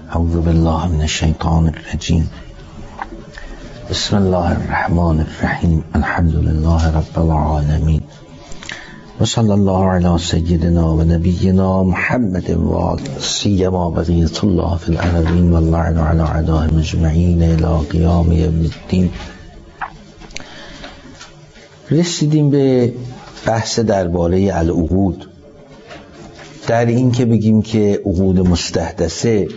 اعوذ بالله من الشیطان الرجیم. بسم الله الرحمن الرحیم. الحمد لله رب العالمین و صلی الله علی سیدنا و نبینا محمد و سیما بقیت الله فی الارضین و اللعن علی اعدائهم اجمعین الی قیام یوم الدین. رسیدیم به بحث درباره العقود، در این که بگیم که عقود مستحدثه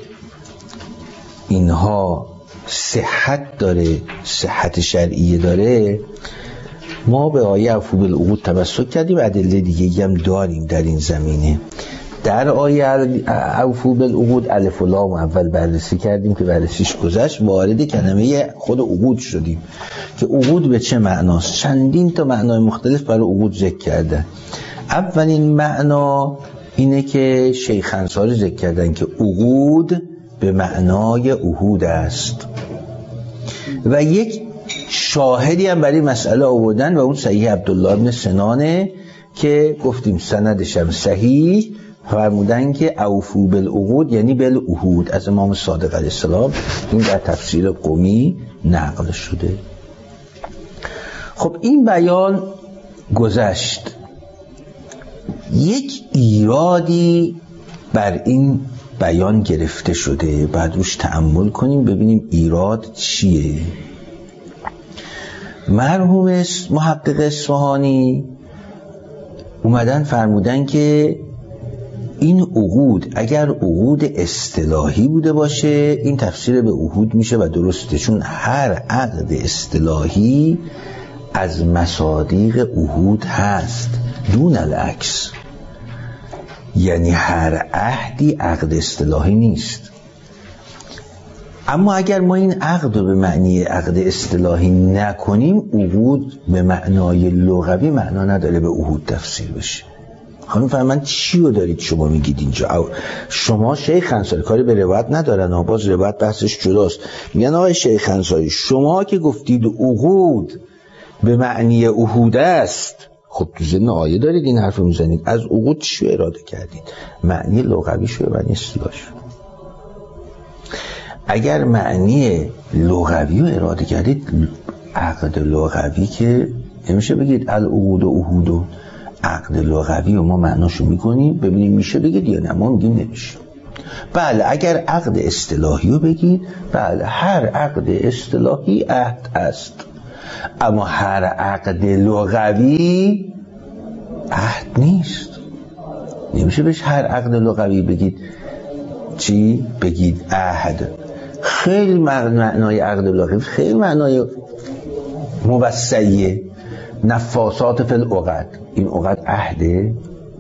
اینها صحت داره، صحت شرعیه داره. ما به آیه اوفوا بالعقود تمسک کردیم، ادله دیگه هم داریم در این زمینه. در آیه اوفوا بالعقود الف و لام اول بررسی کردیم که بررسیش گذشت، وارد کلمه خود عقود شدیم که عقود به چه معناست. چندین تا معنای مختلف برای عقود ذکر کردن. اولین معنا اینه که شیخ انصاری ذکر کردن که عقود به معنای عهود است و یک شاهدی هم برای مسئله آوردن و اون صحیح عبدالله بن سنانه که گفتیم سندش هم صحیح، فرمودن که اوفوا بالعقود یعنی بالعهود، از امام صادق علیه السلام. این در تفسیر قمی نقل شده. خب این بیان گذشت. یک ایرادی بر این بیان گرفته شده، بعد روش تأمل کنیم ببینیم ایراد چیه. مرحوم محقق اصفهانی اومدن فرمودن که این عقود اگر عقود اصطلاحی بوده باشه این تفسیر به عهود میشه و درسته، چون هر عقد اصطلاحی از مصادیق عهود هست دون العکس. یعنی هر عهدی عقد اصطلاحی نیست. اما اگر ما این عقد رو به معنی عقد اصطلاحی نکنیم، عقود به معنای لغوی معنا نداره به عهود تفسیر بشه. خانم فرمان چی رو دارید شما میگید اینجا؟ شما شیخ انصاری کاری به روایت ندارن، باز روایت بحثش جداست. میگن آقای شیخ انصاری شما که گفتید عقود به معنی عهود است، خب تو ذهن آیه دارید این حرف رو میزنید، از عقود چی رو اراده کردید؟ معنی لغویش و معنی اصطلاحیش. اگر معنی لغوی رو اراده کردید، عقد لغوی که نمیشه بگید العقود و عهود، عقد لغوی و ما معناشو میکنیم ببینیم میشه بگید یا نه. ما میگیم نمیشه. بله اگر عقد اصطلاحی رو بگید، بله هر عقد اصطلاحی عهد است، اما هر عقد لغوی عهد نیست. نمیشه بهش هر عقد لغوی بگید چی؟ بگید عهد. خیلی معنای عقد لغوی خیلی معنای موسعیه. نفاسات فی العقد، این عقد عهده؟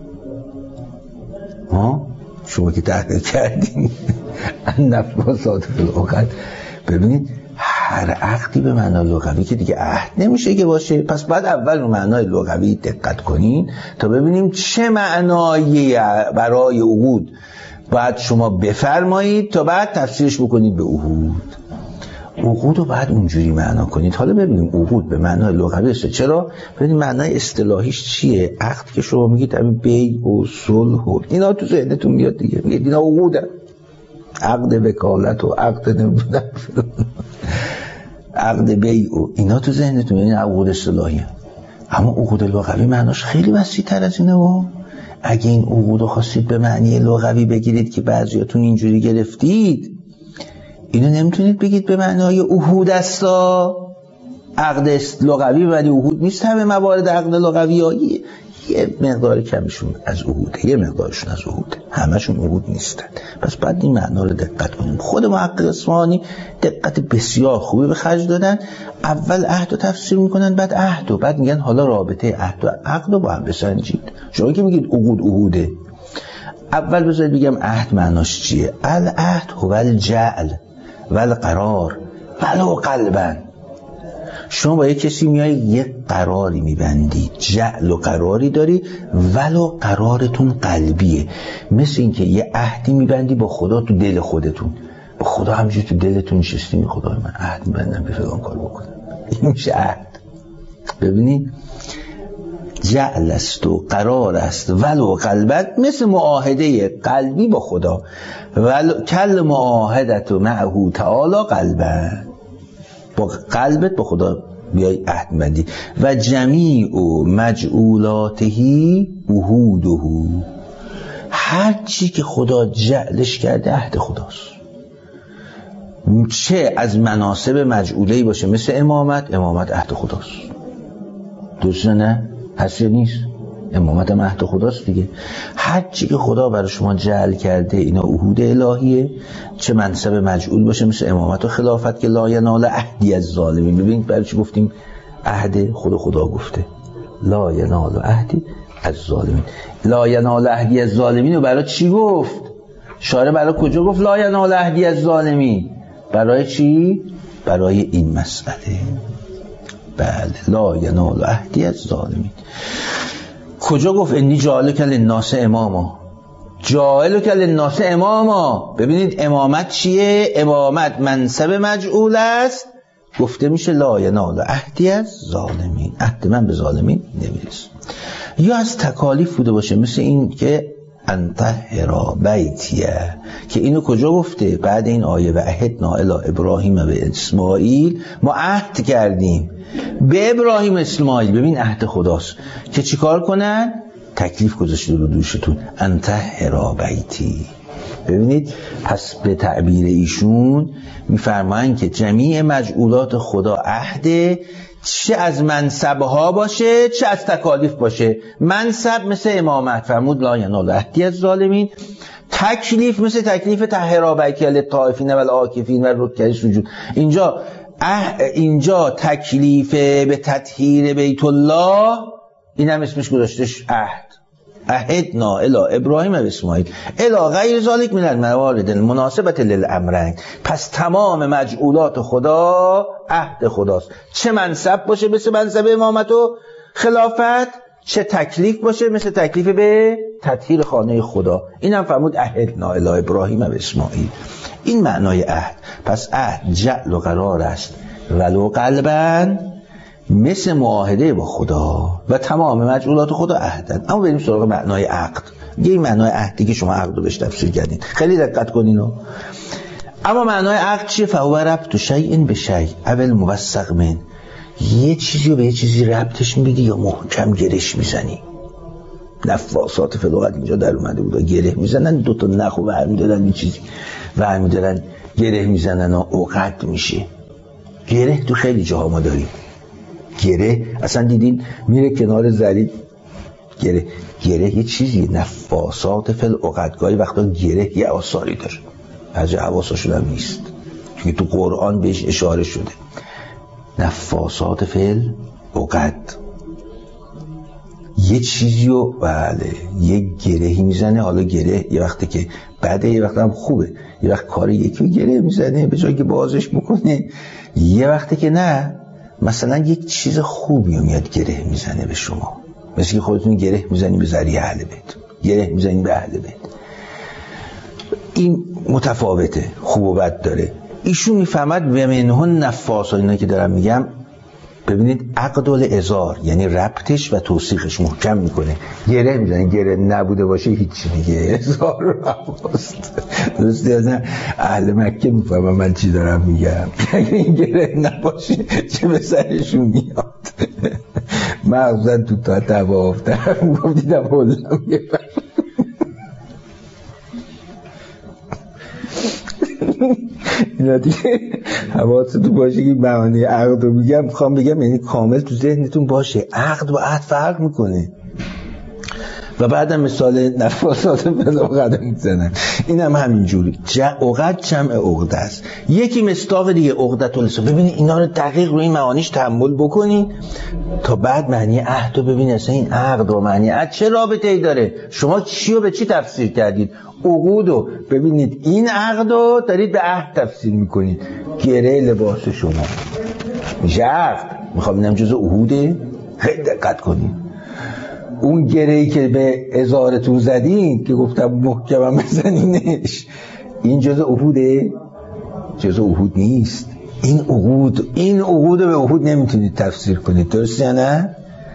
شما که تحقیق کردین نفاسات فی العقد. ببینید هر عقدی به معنای لغوی که دیگه عهد نمیشه که باشه. پس بعد اول رو معنای لغوی دقت کنین تا ببینیم چه معنایی برای عقود بعد شما بفرمایید تا بعد تفسیرش بکنید به عهود. عقود رو بعد اونجوری معنا کنید. حالا ببینیم عقود به معنای لغوی است. چرا؟ ببینید معنای اصطلاحیش چیه. عقد که شما میگید همین بیع و صلح و اینا تو ذهنتون میاد دیگه، میگید اینا عقوده. عقد وکالت و عقد نمیدونم عقد بیع و اینا تو ذهنتون، یعنی عقود اصطلاحی. اما عقود لغوی معناش خیلی وسیع‌تر از اینه. و اگه این عقود رو خواستید به معنی لغوی بگیرید که بعضیاتون اینجوری گرفتید، اینو نمیتونید بگید به معنای عهود استا. عقد لغوی ولی عهود نیست. همه موارد عقد لغوی یه مقدار کمشون از عهوده، یه مقدارشون از عهوده، همشون عهود نیستن. پس بعد این معنا رو دقت کنیم. خود محقق اصفهانی دقت بسیار خوبی به خرج دادن. اول عهد رو تفسیر میکنن، بعد عهد و بعد میگن حالا رابطه عهد و عقد رو با هم بسنجید. شما که میگید عقود عهوده، اول بذارید بگم عهد معناش چیه. العهد هو الجعل و القرار ولو قلبا. شما با یک کسی میای یک قراری میبندی، جعل و قراری داری، ولو قرارتون قلبیه. مثل این که یه عهدی میبندی با خدا تو دل خودتون، با خدا همجوری تو دلتون نشستی، خدا من عهد میبندم به فلان کار بکنم. این میشه عهد. ببینید جعل است و قرار است ولو قلبا، مثل معاهده قلبی با خدا، کل معاهدت معه تعالی قلبا، با قلبت با خدا بیای عهد بندی. و جمیع مجعولاتهی عهوده، هر چی که خدا جعلش کرده عهد خداست. چه از مناسب مجعوله‌ای باشه مثل امامت عهد خداست. درست نه؟ هست یا نیست؟ امامت هم عهد خداست دیگه. هر چی که خدا برای شما جعل کرده اینا عهود الهیه، چه منصب مجعول باشه مثل امامت و خلافت که لا ینال عهدی از ظالمین. ببینید برای چی گفتیم عهد خدا گفته لا ینال عهدی از ظالمین. لا ینال عهدی از ظالمین رو برای چی گفت؟ شارع برای کجا گفت لا ینال عهدی از ظالمین؟ برای چی؟ برای این مسئله. بله، لا ینال عهدی از ظالمین. کجا گفت انی جاعلک للناس اماما؟ جاعلک للناس اماما. ببینید امامت چیه؟ امامت منصب مجعول است، گفته میشه لا ینال عهدی از ظالمین، عهد من به ظالمین نمیرسه. یا از تکالیف بوده باشه مثل این که انطهر بیتیه، که اینو کجا گفته؟ بعد این آیه و عهدنا الی ابراهیم و اسماعیل، ما عهد کردیم به ابراهیم اسماعیل. ببین عهد خداست که چیکار کنن؟ تکلیف گذاشته رو دوشتون، انطهر بیتی. ببینید پس به تعبیر ایشون میفرمایند که جمیع مجعولات خدا عهده، چه از منصبها باشه چه از تکالیف باشه. منصب مثل امامت فرمود لا ینال عهدی از ظالمین، تکلیف مثل تکلیف طهر بیتی للطائفین و العاکفین و رکع سجود. اینجا تکلیف به تطهیر بیت الله، این هم اسمش گذاشتش عهد. عهدنا الی ابراهیم و اسماعیل الی غیر ذلک من الموارد المناسبه للامرین. پس تمام مجعولات خدا عهد خداست، چه منصب باشه مثل منصب امامت و خلافت، چه تکلیف باشه مثل تکلیف به تطهیر خانه خدا. این هم فرمود عهدنا الی ابراهیم و اسماعیل. این معنای عهد. پس عهد جعل و قرار است ولو قلبا، مثل معاهده با خدا و تمام مجعولات خدا عهدن. اما بریم سراغ معنای عقد. این معنای عهدی که شما عقد رو بهش تفسیر کردین، خیلی دقت کنین. اما معنای عقد چیه؟ فهو ربط شیء به شیء اول موثق من، یه چیزی رو به یه چیزی ربطش میدی یا محکم گرهش میزنی. نفاسات فلوقت اینجا در اومده بود، گره میزنن، دوتا نخو برمیدارن یه چیزی برمیدارن گره میزنن و عقد میشه. گره تو خیلی جاها ما داریم. گره اصلا دیدین میره کنار زری، گره یه چیزی، نفاسات فل عقدگاهی وقتا گره یه آثاری داره، از حواساشون هم نیست چون تو قرآن بهش اشاره شده. نفاسات فل عقد یه چیزی رو بله یه گرهی میزنه. حالا گره یه وقتی که بده، یه وقت هم خوبه. یه وقت کاری یکی گره میزنه به جایی که بازش بکنه، یه وقتی که نه. مثلا یک چیز خوبی میاد گره میزنه به شما، مثل که خودتون گره میزنی به ذریعه اهل بیت، گره میزنی به اهل بیت. این متفاوته، خوب و بد داره. ایشون میفهمد و منهن نفاس، اینا که دارم میگم. ببینید عقد الازار یعنی ربطش و توثیقش محکم میکنه. گره میزنه، گره نبوده باشه هیچی دیگه، ازار رو نفاست. درسته یا نه؟ اهل مکه میفهمم من چی دارم میگم. اگه این گره نباشه چه به سرشون میاد. مغزن تو تا توافتر گفتیدم بولم یه پر. اینا دیگه حواستون باشه که بهانه عقد رو میگم، میخوام بگم یعنی کامل تو ذهنتون باشه عقد با عهد فرق میکنه. و بعدم مثال نفاسات بلاغت میزنن، این هم همینجوری. عقد جمع عقده است، یکی مصداق دیگه عقدة اللسان. ببینید اینا رو دقیق روی معنیش تأمل بکنین تا بعد معنی عهد رو ببینید. اصلا این عقد و معنی عهد چه رابطه‌ای داره؟ شما چی رو به چی تفسیر کردید؟ عقودو. ببینید این عقدو دارید به عهد تفسیر میکنید. گره لباس شما میشه عقد. میخوام ببینم جزء عهوده؟ خیلی دقت کنید. اون گره‌ای که به ازارتون زدین که گفتم محکم بزنینش، این جزء عهوده؟ جزء عهود نیست. این عقود به عهود نمیتونید تفسیر کنید. درست یا نه؟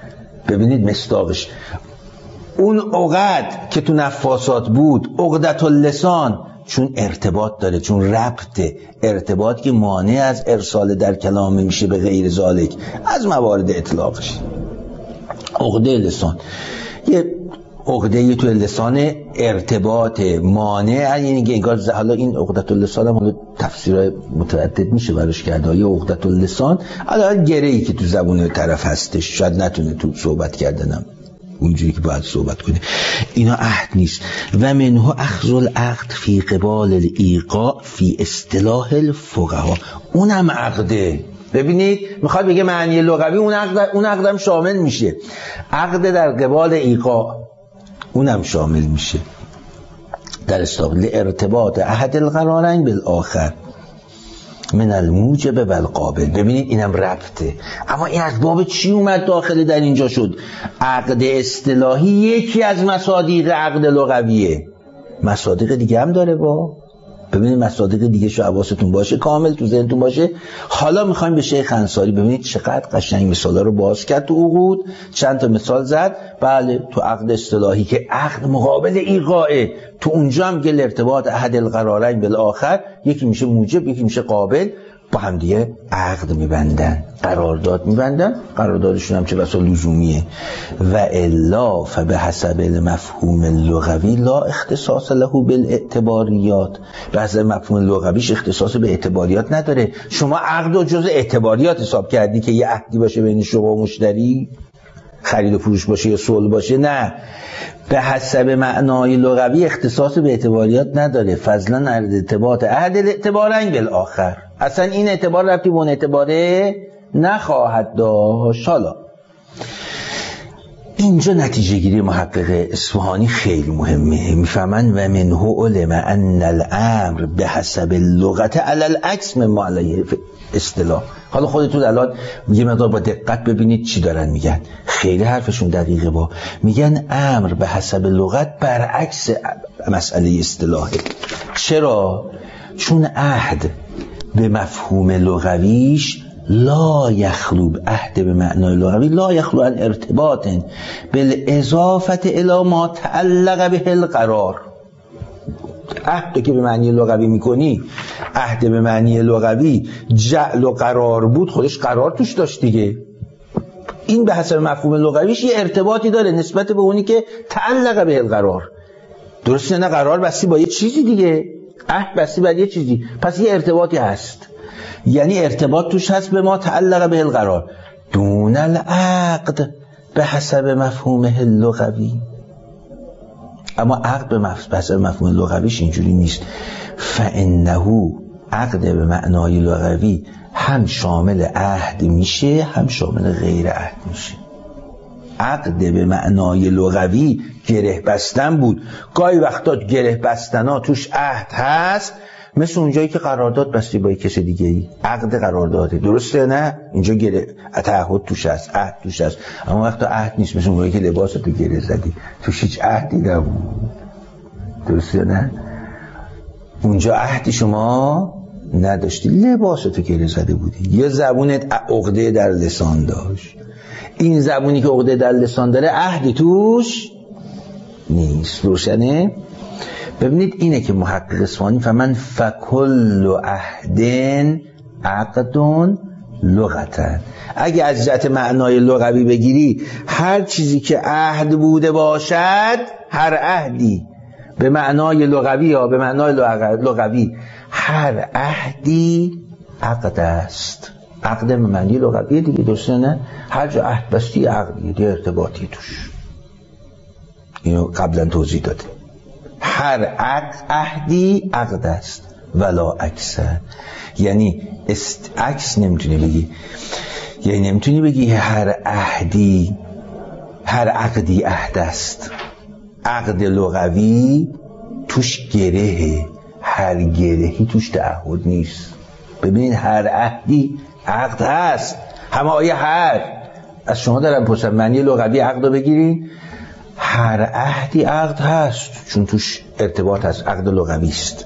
ببینید مصداقش اون عقد که تو نفاسات بود، عقدة اللسان، چون ارتباط داره، چون ربطه، ارتباط که مانع از ارسال در کلام میشه به غیر ذالک از موارد اطلاقش. عقده لسان یه عقده تو لسان ارتباط مانع، یعنی که انگار حالا این عقدة اللسان هم حالا تفسیرهای متعدد میشه براش کرده. یا عقدة اللسان حالا گره‌ای که تو زبون طرف هستش، شاید نتونه تو صحبت کردنم اونجوری که باید صحبت کنه. اینا عهد نیست. و منه اخذ العقد فی قبال الایقاع فی اصطلاح الفقها، اونم عقده. ببینید میخواد بگه معنی لغوی اون عقدم شامل میشه. عقد در قبال ایقاع اونم شامل میشه در استقبال ارتباط احد القرارین بالآخر من الموجب و القابل. ببینید اینم ربطه. اما این از باب چی اومد داخل در اینجا شد؟ عقد اصطلاحی یکی از مصادیق عقد لغویه. مصادیق دیگه هم داره با. ببینید مصادیق دیگه شو حواستون باشه، کامل تو ذهنتون باشه. حالا میخوایم به شیخ انصاری، ببینید چقدر قشنگ مثالا رو باز کرد تو عقود، چند تا مثال زد. بله تو عقد اصطلاحی که عقد مقابل ایقاعه، تو اونجا هم گل ارتباط احد القرارین بالاخر، یکی میشه موجب یکی میشه قابل، با هم دیگه عقد میبندن، قرارداد میبندن. قراردادشون هم چه بسا لزومیه. و الا فبحسب المفهوم اللغوی لا اختصاص له بالاعتباریات. به حسب مفهوم لغویش اختصاص به اعتباریات نداره. شما عقد رو جز اعتباریات حساب کردی که یه عهدی باشه بین شما و مشتری، خرید و فروش باشه یا صلح باشه؟ نه، به حسب معنای لغوی اختصاص به اعتباریات نداره. فضلا ارتباط احد الاعتبارین بالاخر، اصلا این اعتبار ربطی به اون اعتباره نخواهد داشت. حالا اینجا نتیجه گیری محقق اصفهانی خیلی مهمه. میفهمن و منه علم ان الامر به حسب اللغت علی العکس مما علیه اصطلاح. حالا خودتون الان یه مقدار با دقت ببینید چی دارن میگن. خیلی حرفشون دقیقه. با میگن امر به حسب لغت برعکس مسئله اصطلاحه. چرا؟ چون عهد به مفهوم لغویش لا یخلو، عهد به معنای لغوی لا یخلو عن ارتباط بالاضافه الی ما تعلق به القرار. عهد که به معنی لغوی میکنی، عهد به معنی لغوی جعل و قرار بود، خودش قرار توش داشت دیگه. این به حسب مفهوم لغویش یه ارتباطی داره نسبت به اونی که تعلق به القرار. درسته؟ نه قرار بستی با یه چیزی دیگه، عهد بستی با یه چیزی، پس یه ارتباطی هست. یعنی ارتباط توش هست به ما تعلق به القرار دون العقد به حسب مفهومه اللغوی. اما عقد به حسب مفهوم لغویش اینجوری نیست. فانه عقد به معنای لغوی هم شامل عهد میشه هم شامل غیر عهد میشه. عقد به معنای لغوی گره بستن بود. گاهی وقتا گره بستن ها توش عهد هست، مثل اونجایی که قرارداد بستی با کسی دیگه ای، عقد قرارداده. درسته؟ نه اینجا گره تعهد توش هست، عهد توش هست. اما وقتا عهد نیست، مثل اونجایی که لباس تو گره زدی توش هیچ عهدی نبود. درسته؟ نه اونجا عهدی شما نداشتی، لباس تو گره زده بودی. یه زبونت عقده در لسان داشت، این زبونی که عقده در لسان داره عهدی توش نیست. روشنه؟ ببینید اینه که محقق اصفهانی فمن فکل عهد عقد لغتا. اگه از جهت معنای لغوی بگیری، هر چیزی که عهد بوده باشد، هر عهدی به معنای لغوی یا به معنای لغوی، هر عهدی عقد است. عقد به معنی لغوی دیگه. درسته؟ نه هر جا عهد بستی عقدی، یه ارتباطی توش. اینو قبلا توضیح داده. هر عهدی عقد است ولا عکسه. یعنی عکس نمیتونی بگی، یعنی نمیتونی بگی هر عهدی هر عقدی عهد است. عقد لغوی توش گرهه، هر گرهی توش تعهد نیست. ببینید هر عهدی عقد هست. همه آیه هر از شما دارم پرسم معنی لغوی عقد رو بگیرین. هر عهدی عقد هست چون توش ارتباط هست، عقد لغوی است.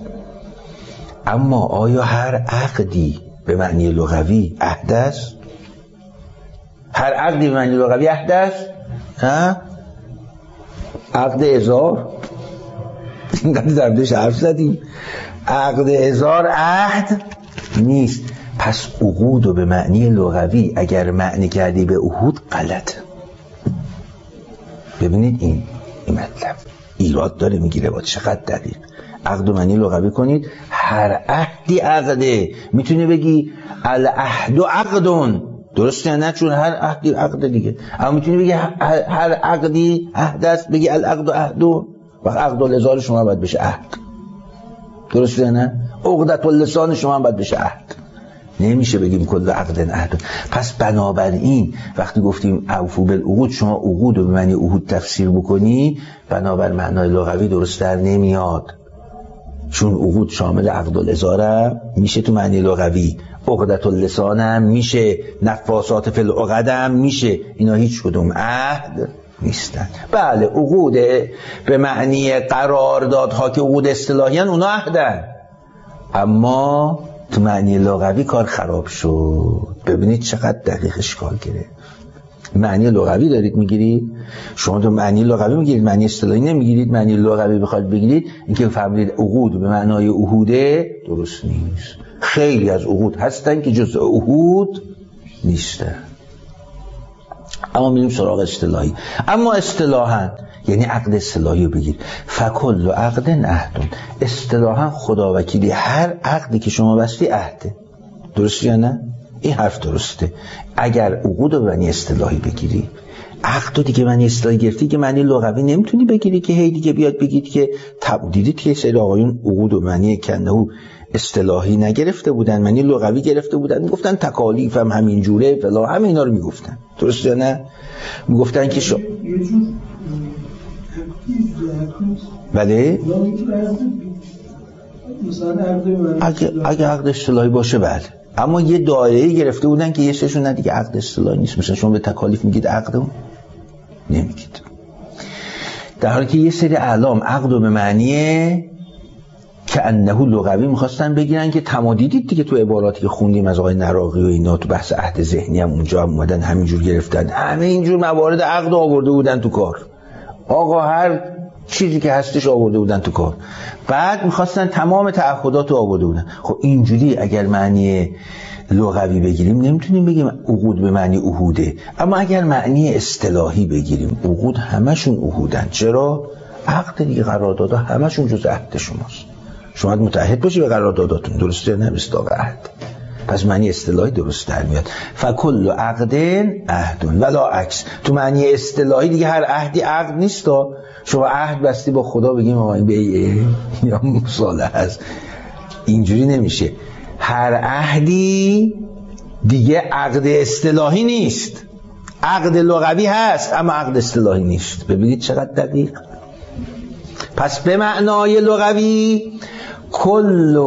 اما آیا هر عقدی به معنی لغوی عهد است؟ هر عقدی به معنی لغوی عهد است؟ عقد هزار اینقدر دردش حرف زدیم، عقد هزار عهد نیست. پس عقود و به معنی لغوی اگر معنی کردی به عهود غلط. ببینید این مطلب ایراد داره میگیره با چقدر دقیق. عقد و معنی لغوی کنید، هر عهدی عقده. میتونی بگی العهد عقدون، درسته نه؟ چون هر عهدی عقد دیگه. اما میتونی بگی هر عقدی عهد است، بگی العقد عهدون، وقت عقد اللسان شما باید بشه عهد، درسته نه؟ عقدت اللسان شما باید بشه عهد. نمیشه بگیم کل عقد عهد. پس بنابراین وقتی گفتیم اوفو بالعقود، شما عقود رو به معنی عهود تفسیر بکنی، بنابر معنای لغوی درست در نمیاد. چون عقود شامل عقد الازار میشه تو معنی لغوی، عقدت اللسان هم میشه، نفاسات فی العقد هم میشه. اینا هیچ کدوم عهد نیستن. بله عقود به معنی قراردادها که عقود اصطلاحی ان، اونا عهدن، اما تو معنی لغوی کار خراب شد. ببینید چقدر دقیق اشکال گرفت. معنی لغوی دارید میگیرید، شما تو معنی لغوی میگیرید، معنی اصطلاحی نمیگیرید. معنی لغوی بخواید بگیرید، اینکه فهمیدید عقود به معنای عهوده، درست نیست. خیلی از عقود هستن که جزء عهود نیستن. اما میریم سراغ اصطلاحی. اما اصطلاحاً یعنی عقد اصطلاحی رو بگیر. فکل عقد عهدون، اصطلاحاً خداوکیلی هر عقدی که شما بستی عهده. درسته یا نه؟ این حرف درسته. اگر عقود رو معنی اصطلاحی بگیری، عقد رو دیگه معنی اصطلاحی گرفتی که معنی لغوی نمیتونی بگیری که هی دیگه بیاد بگید که دیدید که سری آقایون عقود و معنی کنهو اصطلاحی نگرفته بودن، معنی لغوی گرفته بودن، میگفتن تکالیف هم همین جوره فلا، همه اینا رو میگفتن. درسته یا نه؟ میگفتن که بله اگه عقد اصطلاحی باشه بله، اما یه دایره گرفته بودن که یه سشون نه دیگه عقد اصطلاحی نیست. مثلا شما به تکالیف میگید عقدو نمیگید، در حالی که یه سری اعلام عقدو به معنی که انه لغوی میخواستن بگیرن که تمادیدید دیگه تو عباراتی که خوندیم از آقای نراقی و اینا تو بحث عهد ذهنی هم اونجا هم اومدن همینجور گرفتن، همه اینجور موارد عقد آورده بودن تو کار. آقا هر چیزی که هستش آورده بودن تو کار، بعد میخواستن تمام تعهدات رو آورده بودن. خب اینجوری اگر معنی لغوی بگیریم نمیتونیم بگیم عقود به معنی عهوده، اما اگر معنی اصطلاحی بگیریم عقود همشون عهودن. چرا؟ عقد دیگه، قراردادها همشون جز عهد شماست. شما متعهد باشی به قرارداداتون، درسته نه؟ مصداق عهد. پس معنی اصطلاحی درست در میاد. فکل عقد عهدون ولا عکس. تو معنی اصطلاحی دیگه هر عهدی عقد نیست. شما عهد بستی با خدا بگیم آقا این بیعه یا مصالحه است، اینجوری نمیشه. هر عهدی دیگه عقد اصطلاحی نیست. عقد لغوی هست اما عقد اصطلاحی نیست. ببینید چقدر دقیق. پس به معنای لغوی کل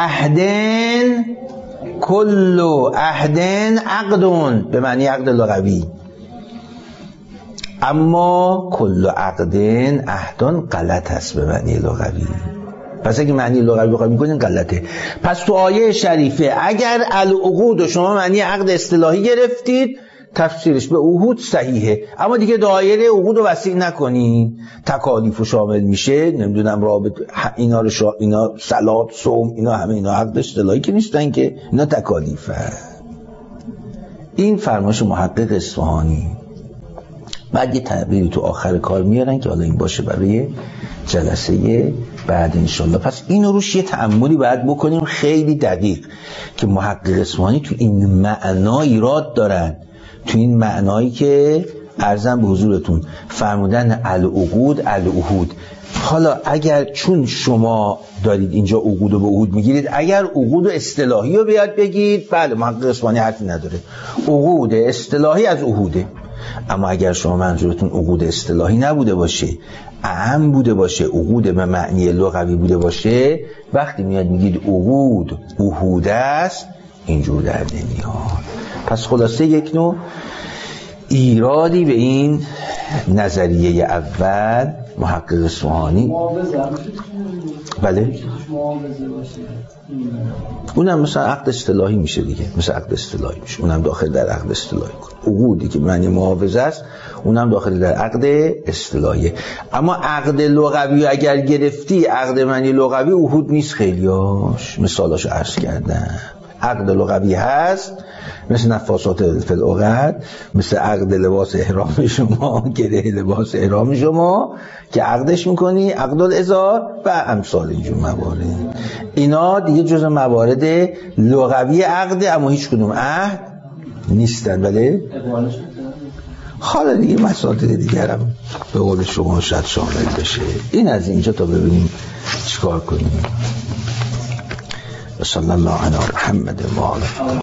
عهدن عقدون به معنی عقد لغوی، اما کل عقدن عهدون غلط هست به معنی لغوی. پس اگه معنی لغوی بخوایم میکنین غلطه. پس تو آیه شریفه اگر العقود و شما معنی عقد اصطلاحی گرفتید، تفسیرش به عهود صحیحه، اما دیگه دایره عقود رو وسیع نکنی. تکالیف شامل میشه، نمیدونم رابط اینا رو اینا صلات، صوم، اینا همه اینا عقد اصطلاحی که نیستن که، اینا تکالیفه. این فرمایش محقق اصفهانی. بعد یه تعبیری تو آخر کار میارن که حالا این باشه برای جلسه بعد انشالله. پس اینو روش یه تأملی باید بکنیم خیلی دقیق که محقق اصفهانی تو این معنا ایراد دارن، تو این معنایی که عرضم به حضورتون فرمودن العقود العهود. حالا اگر چون شما دارید اینجا عقود رو به عهود میگیرید، اگر عقود اصطلاحی رو بیاد بگید، بله محقق اصفهانی حرفی نداره، عقود اصطلاحی از عهوده. اما اگر شما منظورتون عقود اصطلاحی نبوده باشه، اعم بوده باشه، عقود به معنی لغوی بوده باشه، وقتی میاد میگید عقود عهود است، اینجور در نمیاد. پس خلاصه یک نوع ایرادی به این نظریه اول محقق اصفهانی. بله اونم مثلا عقد اصطلاحی میشه دیگه، مثل عقد اصطلاحی میشه، اونم داخل در عقد اصطلاحی کن. عقودی که معنی معاوضه است اونم داخل در عقد اصطلاحی. اما عقد لغوی اگر گرفتی، عقد معنی لغوی عهود نیست خیلیاش، مثالاشو عرض کردم. عقد لغوی هست مثل نفاسات فی العقد، مثل عقد لباس احرام شما، گره لباس احرام شما که عقدش میکنی، عقد الازار و امثال اینجور موارد. اینا دیگه جزء موارد لغوی عقد، اما هیچ کدوم عهد نیستن. بله حالا دیگه مسائل دیگرم به قول شما شاید شامل بشه. این از اینجا تا ببینیم چیکار کنیم. صلی الله علی محمد و آله.